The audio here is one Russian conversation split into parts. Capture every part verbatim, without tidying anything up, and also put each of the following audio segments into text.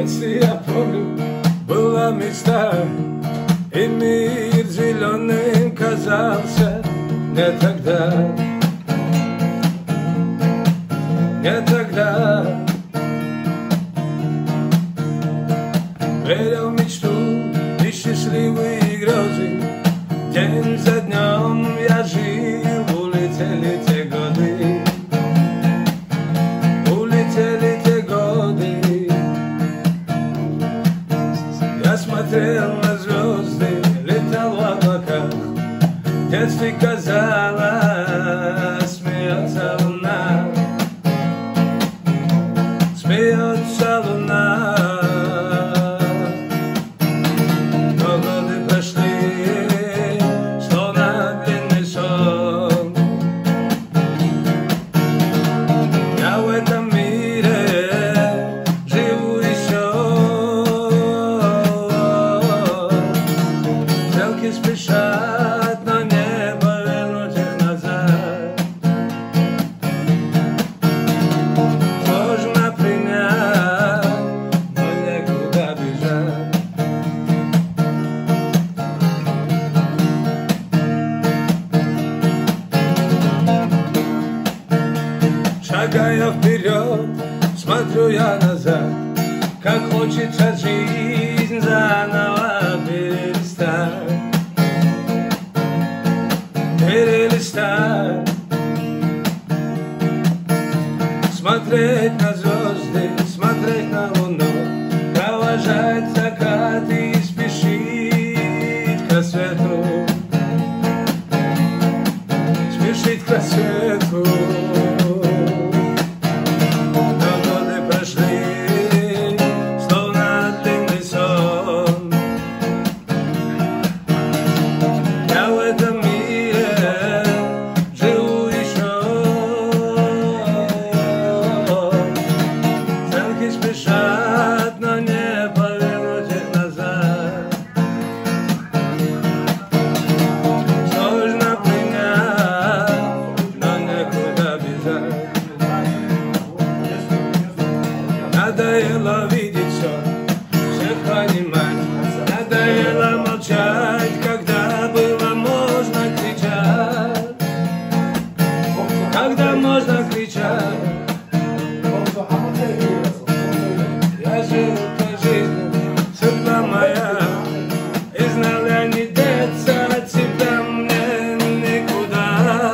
детстве, я помню, была мечта, и мир зеленым казался мне тогда, мне тогда. Верил в мечту и счастливые грезы, день за днем я жил, улетели те годы, улетели те годы. Я смотрел на звезды, летал в облаках, в детстве казалось, смеется луна, смеется луна. Спешат, но не повернуть их назад. Сложно принять, но некуда бежать. Шагая вперед, смотрю я назад, как хочется жизнь заново перестать, перелистать, смотреть на звезды, смотреть на луну, провожать закат и спешить к рассвету, спешить к рассвету. Но годы прошли, словно длинный сон. Я в этом спешат, но не повернуть их назад. Сложно принять, но некуда бежать. Надоело видеть все, всех понимать. Надоело молчать, когда было можно кричать. Когда можно кричать. Я жил той жизнью, судьба моя, и знал я не деться от тебя мне никуда,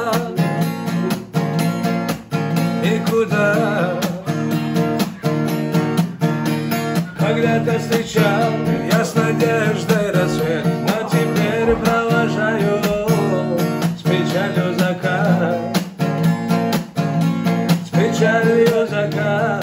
никуда. Когда-то встречал я с надеждой рассвет, но теперь провожаю с печалью закат, с печалью закат.